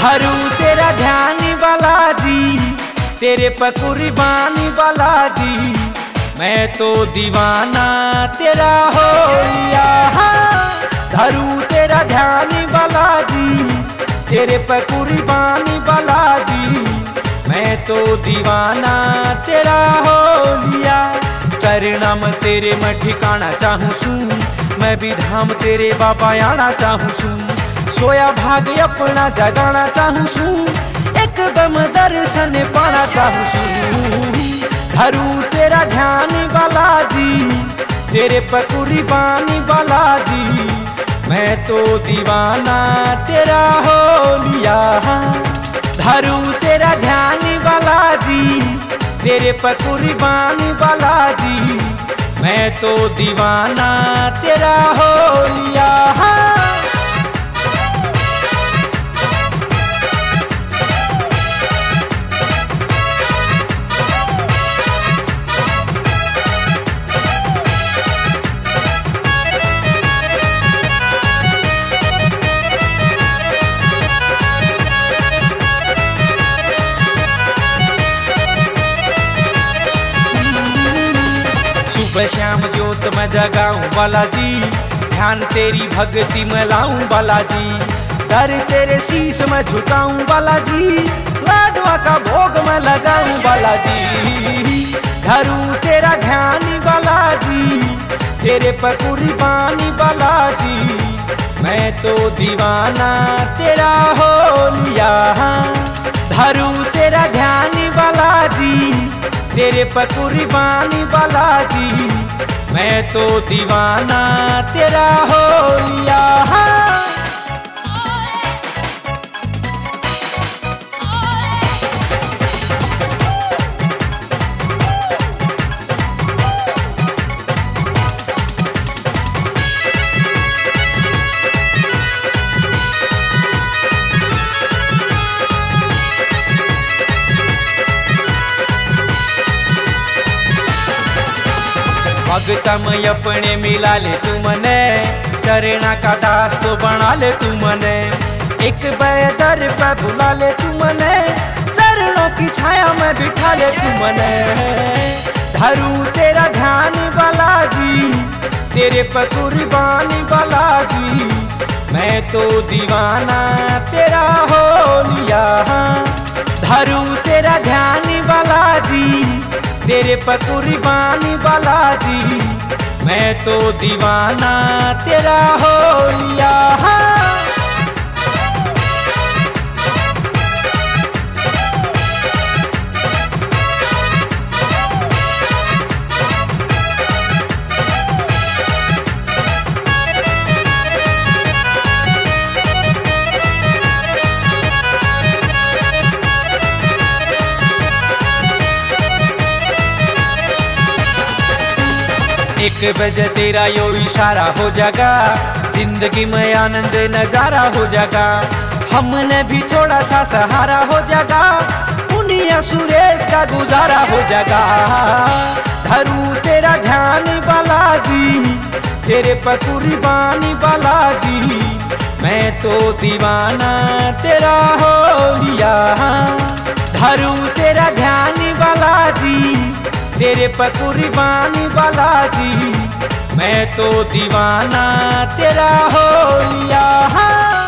धरूं तेरा ध्यान बालाजी, तेरे पे कुर्बानी बालाजी, मैं तो दीवाना तेरा हो लिया। धरूं तेरा ध्यान बालाजी, तेरे पे कुर्बानी बालाजी, मैं तो दीवाना तेरा हो लिया। चरणम तेरे मैं ठिकाना चाहूँ सू, मैं भी धाम तेरे बाबा आना चाहूँ सू। सोया भाग अपना जगाना चाहूँ सू, एकदम दर्शन पाना चाहूँ सू। धरूं तेरा ध्यान बालाजी, तेरे पे कुर्बानी बालाजी, मैं तो दीवाना तेरा हो लिया। धरूं तेरा ध्यान बालाजी, तेरे पे कुर्बानी बालाजी, मैं तो दीवाना तेरा हो लिया। सुबह शाम ज्योत में जगाऊं बालाजी, ध्यान तेरी भक्ति में लाऊं बालाजी। दर तेरे शीश में झुकाऊं बालाजी, लाडवा का भोग में लगाऊं बालाजी। धरूं तेरा ध्यान बालाजी, तेरे पे कुर्बानी बालाजी, मैं तो दीवाना तेरा हो लिया। धरूं तेरा ध्यान बालाजी, तेरे पे कुर्बानी बालाजी, मैं तो दीवाना तेरा हो लिया। भगतम अपने मिला ले तू मने, चरणा का दास तो बना ले तू मने। एक बेदर पे बुला ले तू मने, चरणों की छाया में बिठा ले तू मने। धरूं तेरा ध्यान बालाजी, तेरे पे कुर्बानी बालाजी, मैं तो दीवाना तेरा हो लिया। धरूं तेरा ध्यान बालाजी, तेरे पे कुर्बानी बालाजी, मैं तो दीवाना तेरा हो लिया। एक बजे तेरा यो इशारा हो जाएगा, जिंदगी में आनंद नजारा हो जाएगा। हमने भी थोड़ा सा सहारा हो जाएगा, पुनिया सुरेश का गुजारा हो जाएगा। धरूं तेरा ध्यान बालाजी, तेरे पे कुर्बानी बालाजी, मैं तो दीवाना तेरा हो लिया। धरूं तेरा ध्यान बालाजी, तेरे पे कुर्बानी बालाजी, मैं तो दीवाना तेरा हो लिया।